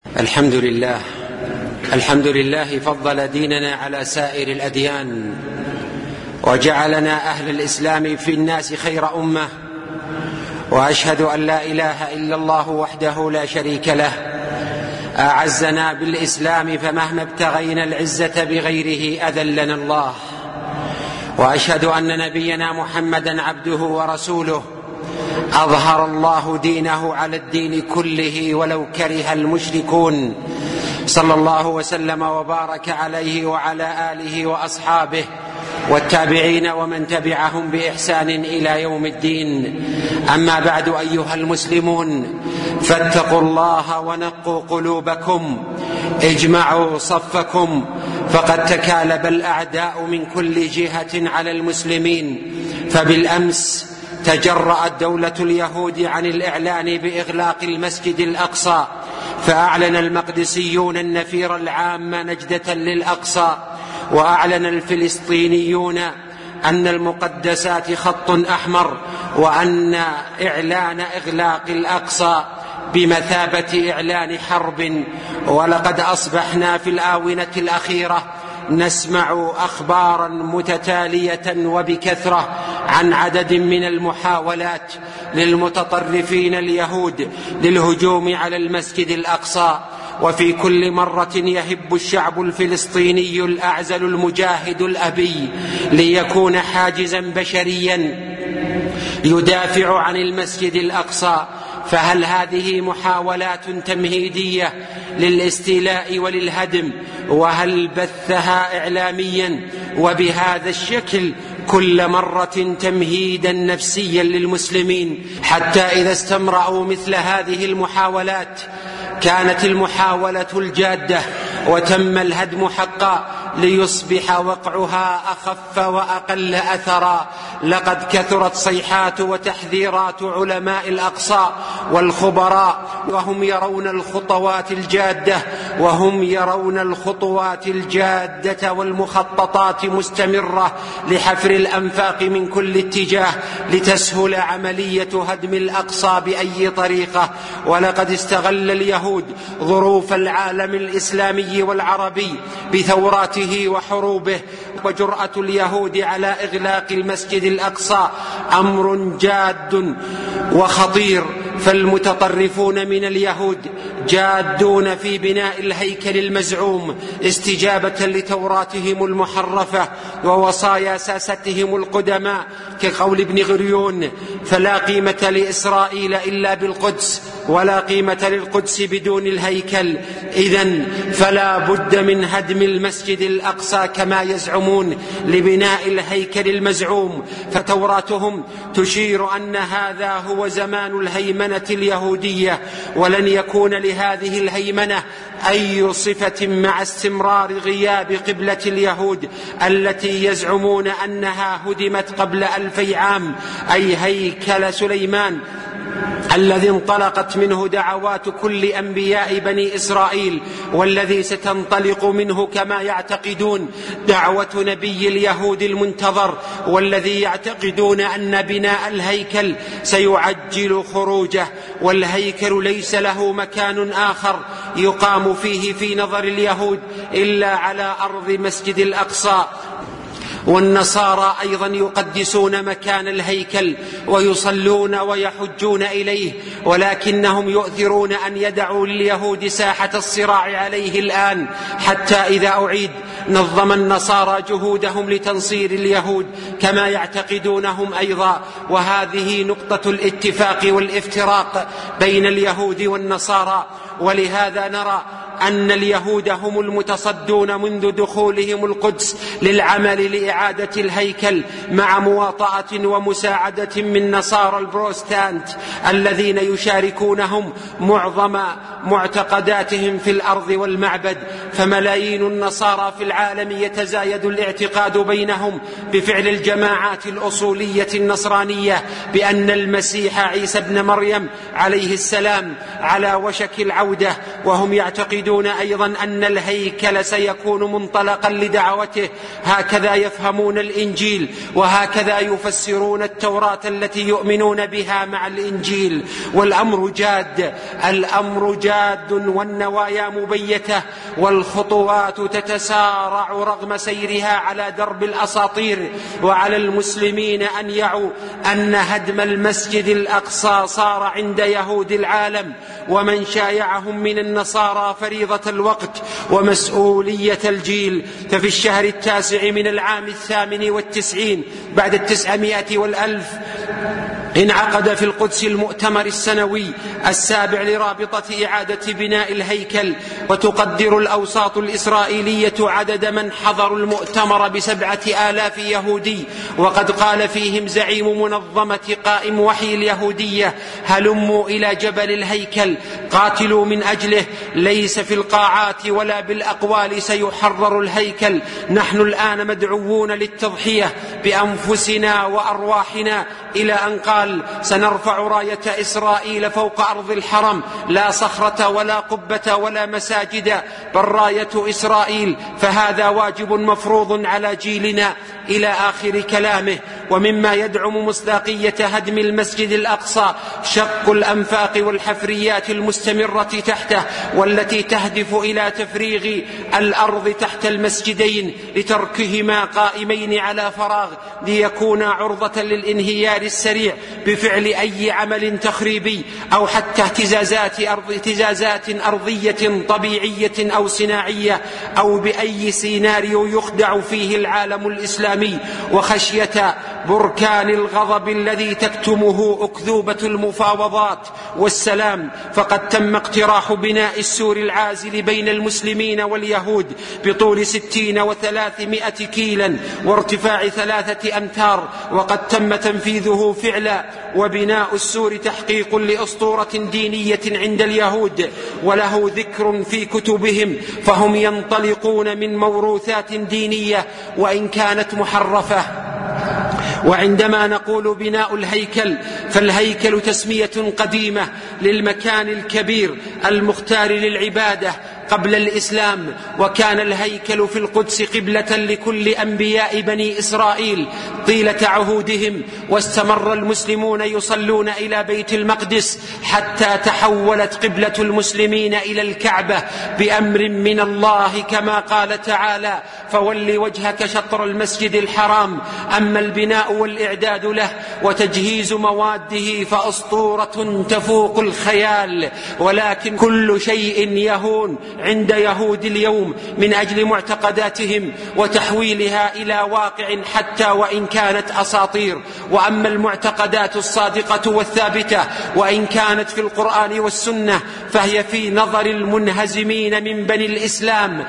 الحمد لله فضل ديننا على سائر الأديان وجعلنا أهل الإسلام في الناس خير أمة، وأشهد أن لا إله إلا الله وحده لا شريك له أعزنا بالإسلام، فمهما ابتغينا العزة بغيره أذلنا الله. وأشهد أن نبينا محمدا عبده ورسوله أظهر الله دينه على الدين كله ولو كره المشركون، صلى الله وسلم وبارك عليه وعلى آله وأصحابه والتابعين ومن تبعهم بإحسان إلى يوم الدين. أما بعد، أيها المسلمون، فاتقوا الله ونقوا قلوبكم، اجمعوا صفكم، فقد تكالب الأعداء من كل جهة على المسلمين. فبالأمس تجرأت دولة اليهود عن الإعلان بإغلاق المسجد الأقصى، فأعلن المقدسيون النفير العام نجدة للأقصى، وأعلن الفلسطينيون أن المقدسات خط أحمر، وأن إعلان إغلاق الأقصى بمثابة إعلان حرب. ولقد أصبحنا في الآونة الأخيرة نسمع أخبارا متتالية وبكثرة عن عدد من المحاولات للمتطرفين اليهود للهجوم على المسجد الأقصى. وفي كل مرة يهب الشعب الفلسطيني الأعزل المجاهد الأبي ليكون حاجزا بشريا يدافع عن المسجد الأقصى. فهل هذه محاولات تمهيدية للاستيلاء وللهدم؟ وهل بثها إعلاميا وبهذا الشكل كل مرة تمهيدا نفسيا للمسلمين، حتى إذا استمرأوا مثل هذه المحاولات كانت المحاولة الجادة وتم الهدم حقا ليصبح وقعها أخف وأقل أثرا. لقد كثرت صيحات وتحذيرات علماء الأقصى والخبراء، وهم يرون الخطوات الجادة والمخططات مستمرة لحفر الأنفاق من كل اتجاه لتسهل عملية هدم الأقصى بأي طريقة. ولقد استغل اليهود ظروف العالم الإسلامي والعربي بثوراته وحروبه، وجرأة اليهود على إغلاق المسجد الأقصى أمر جاد وخطير. فالمتطرفون من اليهود جادون في بناء الهيكل المزعوم استجابة لتوراتهم المحرفة ووصايا ساستهم القدماء، كقول ابن غريون: فلا قيمة لإسرائيل إلا بالقدس، ولا قيمة للقدس بدون الهيكل. إذن فلا بد من هدم المسجد الأقصى كما يزعمون لبناء الهيكل المزعوم. فتوراتهم تشير أن هذا هو زمان الهيمنة اليهودية، ولن يكون لهذه الهيمنة أي صفة مع استمرار غياب قبلة اليهود التي يزعمون أنها هدمت قبل 2000 عام، أي هيكل سليمان الذي انطلقت منه دعوات كل أنبياء بني إسرائيل، والذي ستنطلق منه كما يعتقدون دعوة نبي اليهود المنتظر، والذي يعتقدون أن بناء الهيكل سيعجل خروجه. والهيكل ليس له مكان آخر يقام فيه في نظر اليهود إلا على أرض مسجد الأقصى. والنصارى أيضا يقدسون مكان الهيكل ويصلون ويحجون إليه، ولكنهم يؤثرون أن يدعوا لليهود ساحة الصراع عليه الآن، حتى إذا أعيد نظم النصارى جهودهم لتنصير اليهود كما يعتقدونهم أيضا. وهذه نقطة الاتفاق والافتراق بين اليهود والنصارى. ولهذا نرى أن اليهود هم المتصدون منذ دخولهم القدس للعمل لإعادة الهيكل، مع مواطأة ومساعدة من نصارى البروتستانت الذين يشاركونهم معظم معتقداتهم في الأرض والمعبد. فملايين النصارى في العالم يتزايد الاعتقاد بينهم بفعل الجماعات الأصولية النصرانية بأن المسيح عيسى ابن مريم عليه السلام على وشك العودة، وهم يعتقدون أيضا أن الهيكل سيكون منطلقا لدعوته. هكذا يفهمون الإنجيل، وهكذا يفسرون التوراة التي يؤمنون بها مع الإنجيل. والأمر جاد، الأمر جاد والنوايا مبيتة، والخطوات تتسارع رغم سيرها على درب الأساطير. وعلى المسلمين أن يعوا أن هدم المسجد الأقصى صار عند يهود العالم ومن شايعهم من النصارى فريضة الوقت ومسؤولية الجيل. ففي الشهر 9 من العام 98 بعد 900 والألف انعقد في القدس المؤتمر السنوي 7 لرابطة إعادة بناء الهيكل. وتقدر الأوساط الإسرائيلية عدد من حضروا المؤتمر ب7,000 يهودي، وقد قال فيهم زعيم منظمة قائم وحي اليهودية: هلموا إلى جبل الهيكل، قاتلوا من أجله، ليس في القاعات ولا بالأقوال سيحرر الهيكل. نحن الآن مدعوون للتضحية بأنفسنا وأرواحنا، إلى أن قال: سنرفع راية إسرائيل فوق أرض الحرم، لا صخرة ولا قبة ولا مساجد، بل راية إسرائيل، فهذا واجب مفروض على جيلنا، إلى آخر كلامه. ومما يدعم مصداقية هدم المسجد الأقصى شق الأنفاق والحفريات المستمرة تحته، والتي تهدف إلى تفريغ الأرض تحت المسجدين لتركهما قائمين على فراغ، ليكونا عرضة للانهيار السريع بفعل أي عمل تخريبي، أو حتى اهتزازات أرضية طبيعية أو صناعية، أو بأي سيناريو يخدع فيه العالم الإسلامي، وخشية بركان الغضب الذي تكتمه أكذوبة المفاوضات والسلام. فقد تم اقتراح بناء السور العازل بين المسلمين واليهود بطول 60 و300 كيلا وارتفاع 3 أمتار، وقد تم تنفيذه فعلا. وبناء السور تحقيق لأسطورة دينية عند اليهود، وله ذكر في كتبهم، فهم ينطلقون من موروثات دينية وإن كانت محرفة. وعندما نقول بناء الهيكل، فالهيكل تسمية قديمة للمكان الكبير المختار للعبادة قبل الإسلام، وكان الهيكل في القدس قبلة لكل أنبياء بني إسرائيل طيلة عهودهم، واستمر المسلمون يصلون إلى بيت المقدس حتى تحولت قبلة المسلمين إلى الكعبة بأمر من الله، كما قال تعالى: فول وجهك شطر المسجد الحرام. أما البناء والإعداد له وتجهيز مواده فأسطورة تفوق الخيال، ولكن كل شيء يهون عند يهود اليوم من أجل معتقداتهم وتحويلها إلى واقع حتى وإن كانت أساطير. وأما المعتقدات الصادقة والثابتة وإن كانت في القرآن والسنة فهي في نظر المنهزمين من بني الإسلام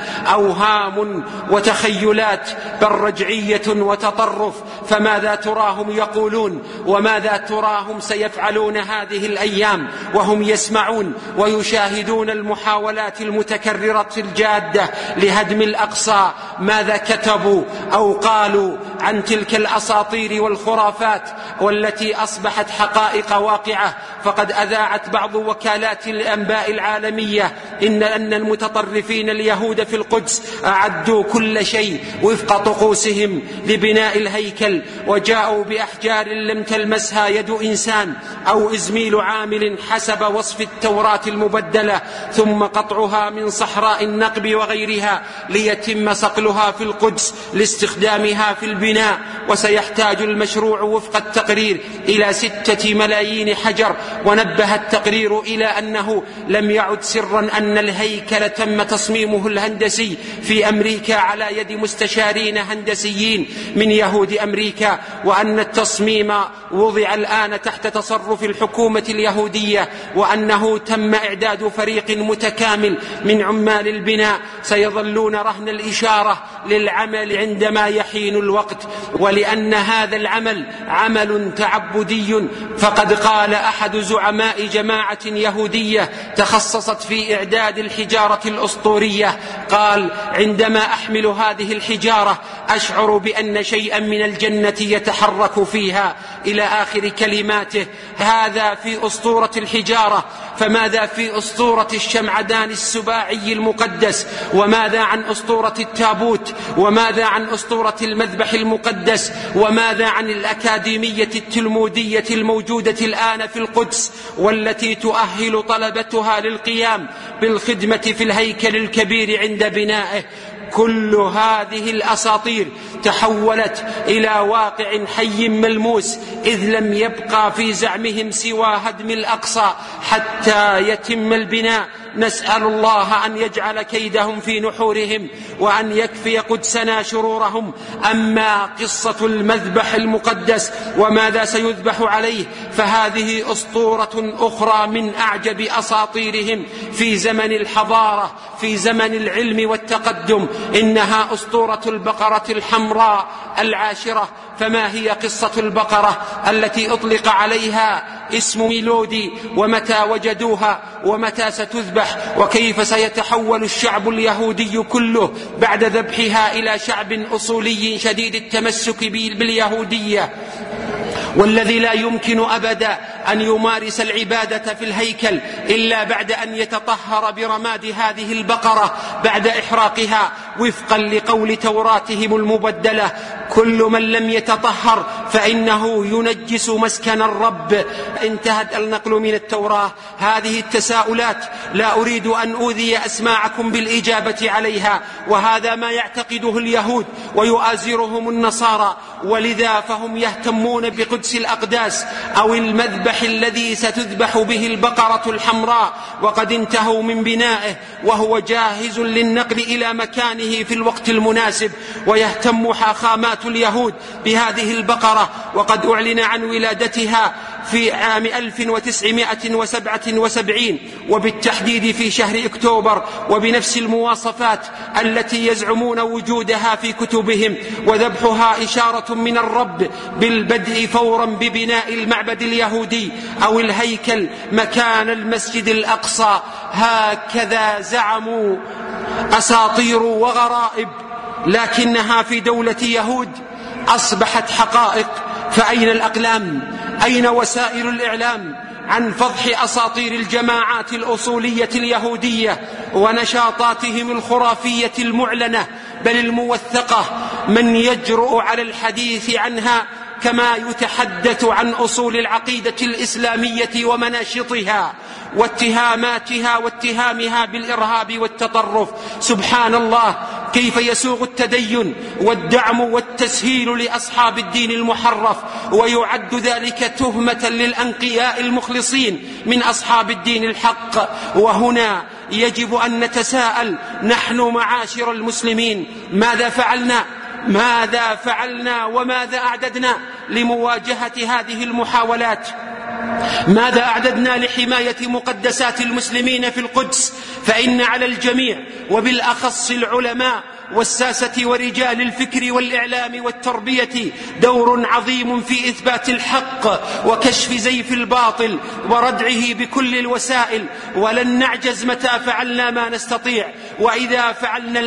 أوهام وتخيلات، بل رجعية وتطرف. فماذا تراهم يقولون وماذا تراهم سيفعلون هذه الأيام وهم يسمعون ويشاهدون المحاولات المتكررة الجادة لهدم الأقصى؟ ماذا كتبوا أو قالوا عن تلك الأساطير والخرافات والتي أصبحت حقائق واقعة؟ فقد أذاعت بعض وكالات الأنباء العالمية أن المتطرفين اليهود في القدس أعدوا كل شيء وفق طقوسهم لبناء الهيكل، وجاءوا بأحجار لم تلمسها يد إنسان أو إزميل عامل حسب وصف التوراة المبدلة، ثم قطعها من صحراء النقب وغيرها ليتم صقلها في القدس لاستخدامها في البناء. وسيحتاج المشروع وفق التقرير إلى 6 ملايين حجر. ونبه التقرير إلى أنه لم يعد سرا أن الهيكل تم تصميمه الهندسي في أمريكا على يد مستشارين هندسيين من يهود أمريكا، وأن التصميم وضع الآن تحت تصرف الحكومة اليهودية، وأنه تم إعداد فريق متكامل من عمال البناء سيظلون رهن الإشارة للعمل عندما يحين الوقت، ولأن هذا العمل عمل تعبدي. فقد قال أحد زعماء جماعة يهودية تخصصت في إعداد الحجارة الأسطورية، قال: عندما أحمل هذه الحجارة أشعر بأن شيئا من الجنة يتحرك فيها، إلى آخر كلماته. هذا في أسطورة الحجارة، فماذا في أسطورة الشمعدان السباعي المقدس؟ وماذا عن أسطورة التابوت؟ وماذا عن أسطورة المذبح المقدس؟ وماذا عن الأكاديمية التلمودية الموجودة الآن في القدس، والتي تؤهل طلبتها للقيام بالخدمة في الهيكل الكبير عند بنائه؟ كل هذه الأساطير تحولت إلى واقع حي ملموس، إذ لم يبقى في زعمهم سوى هدم الأقصى حتى يتم البناء. نسأل الله أن يجعل كيدهم في نحورهم، وأن يكفي قدسنا شرورهم. أما قصة المذبح المقدس وماذا سيذبح عليه فهذه أسطورة أخرى من أعجب أساطيرهم في زمن الحضارة، في زمن العلم والتقدم. إنها أسطورة البقرة الحمراء العاشرة. فما هي قصة البقرة التي أطلق عليها اسم ميلودي؟ ومتى وجدوها؟ ومتى ستذبح؟ وكيف سيتحول الشعب اليهودي كله بعد ذبحها إلى شعب أصولي شديد التمسك باليهودية، والذي لا يمكن أبدا أن يمارس العبادة في الهيكل إلا بعد أن يتطهر برماد هذه البقرة بعد إحراقها، وفقا لقول توراتهم المبدلة: كل من لم يتطهر فإنه ينجس مسكن الرب. انتهت النقل من التوراة. هذه التساؤلات لا أريد أن أوذي أسماعكم بالإجابة عليها، وهذا ما يعتقده اليهود ويؤازرهم النصارى، ولذا فهم يهتمون بقدس الأقداس أو المذبح الذي ستذبح به البقرة الحمراء، وقد انتهوا من بنائه وهو جاهز للنقل إلى مكانه في الوقت المناسب. ويهتم حاخامات اليهود بهذه البقرة، وقد أعلن عن ولادتها في عام 1977، وبالتحديد في شهر أكتوبر، وبنفس المواصفات التي يزعمون وجودها في كتبهم. وذبحها إشارة من الرب بالبدء فورا ببناء المعبد اليهودي أو الهيكل مكان المسجد الأقصى. هكذا زعموا أساطير وغرائب، لكنها في دولة يهود أصبحت حقائق. فأين الأقلام؟ أين وسائل الإعلام عن فضح أساطير الجماعات الأصولية اليهودية ونشاطاتهم الخرافية المعلنة بل الموثقة؟ من يجرؤ على الحديث عنها كما يتحدث عن أصول العقيدة الإسلامية ومناشطها واتهاماتها واتهامها بالإرهاب والتطرف؟ سبحان الله، كيف يسوغ التدين والدعم والتسهيل لأصحاب الدين المحرف، ويعد ذلك تهمة للأنقياء المخلصين من أصحاب الدين الحق. وهنا يجب أن نتساءل نحن معاشر المسلمين: ماذا فعلنا وماذا أعددنا لمواجهة هذه المحاولات؟ ماذا أعددنا لحماية مقدسات المسلمين في القدس؟ فإن على الجميع وبالأخص العلماء والساسة ورجال الفكر والإعلام والتربية دور عظيم في إثبات الحق وكشف زيف الباطل وردعه بكل الوسائل. ولن نعجز متى فعلنا ما نستطيع، وإذا فعلنا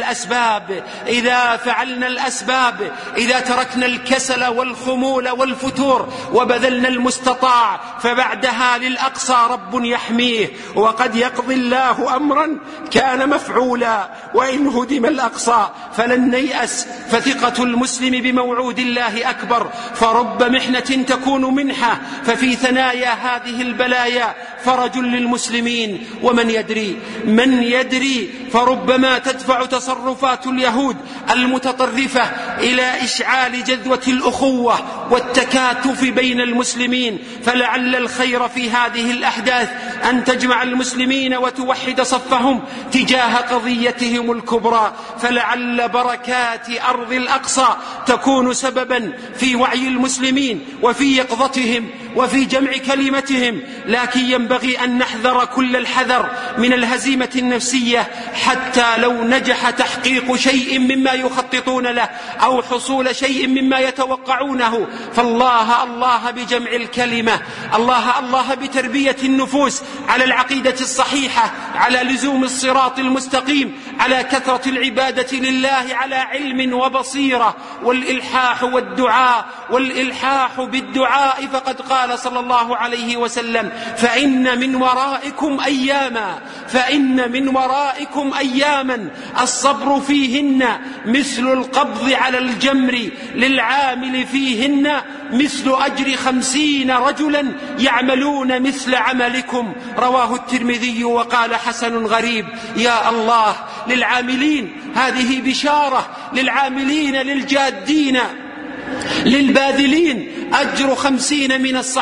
الأسباب، إذا تركنا الكسل والخمول والفتور وبذلنا المستطاع، فبعدها للأقصى رب يحميه، وقد يقضي الله أمرا كان مفعولا. وإن هدم الأقصى فلن نيأس، فثقة المسلم بموعود الله أكبر. فرب محنة تكون منحة، ففي ثنايا هذه البلايا فرج للمسلمين. ومن يدري فربما تدفع تصرفات اليهود المتطرفة إلى إشعال جذوة الأخوة والتكاتف بين المسلمين. فلعل الخير في هذه الأحداث أن تجمع المسلمين وتوحد صفهم تجاه قضيتهم الكبرى. فلعل بركات أرض الأقصى تكون سببا في وعي المسلمين وفي يقظتهم وفي جمع كلمتهم. لكن ينبغي أن نحذر كل الحذر من الهزيمة النفسية، حتى لو نجح تحقيق شيء مما يخططون له أو حصول شيء مما يتوقعونه. فالله الله بجمع الكلمة، الله بتربية النفوس على العقيدة الصحيحة، على لزوم الصراط المستقيم، على كثرة العبادة لله على علم وبصيرة، والإلحاح بالدعاء. فقد قال صلى الله عليه وسلم: فإن من ورائكم أياما الصبر فيهن مثل القبض على الجمر، للعامل فيهن مثل أجر 50 رجلا يعملون مثل عملكم. رواه الترمذي وقال: حسن غريب. يا الله، للعاملين هذه بشارة، للعاملين للجادين للباذلين أجر 50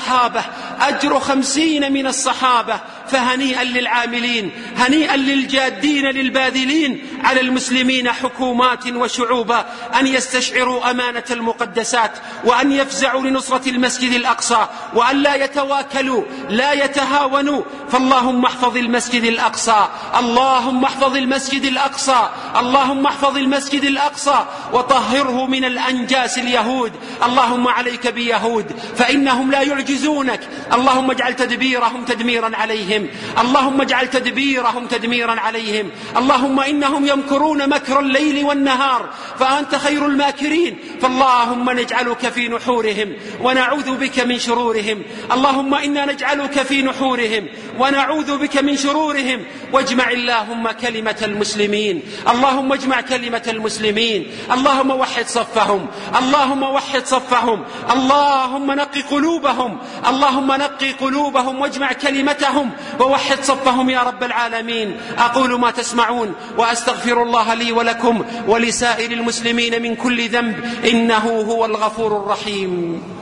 من الصحابة. فهنيئا للعاملين، هنيئا للجادين للباذلين. على المسلمين حكومات وشعوبا أن يستشعروا أمانة المقدسات، وأن يفزعوا لنصرة المسجد الأقصى، وأن لا يتواكلوا، لا يتهاونوا. فاللهم احفظ المسجد الأقصى، اللهم احفظ المسجد الأقصى، اللهم احفظ المسجد الأقصى وطهره من الأنجاس اليهود. اللهم عليك بيهود فإنهم لا يعجزونك. اللهم اجعل تدبيرهم تدميرا عليهم، اللهم اجعل تدبيرهم تدميرا عليهم. اللهم إنهم يمكرون مكر الليل والنهار فأنت خير الماكرين. فاللهم نجعلك في نحورهم ونعوذ بك من شرورهم. اللهم إنا نجعلك في نحورهم ونعوذ بك من شرورهم. واجمع اللهم كلمة المسلمين، اللهم اجمع كلمة المسلمين. اللهم وحد صفهم، اللهم وحد صفهم. اللهم نقي قلوبهم، اللهم نقي قلوبهم واجمع كلمتهم ووحد صفهم يا رب العالمين. أقول ما تسمعون وأستغفر الله لي ولكم ولسائر المسلمين من كل ذنب، إنه هو الغفور الرحيم.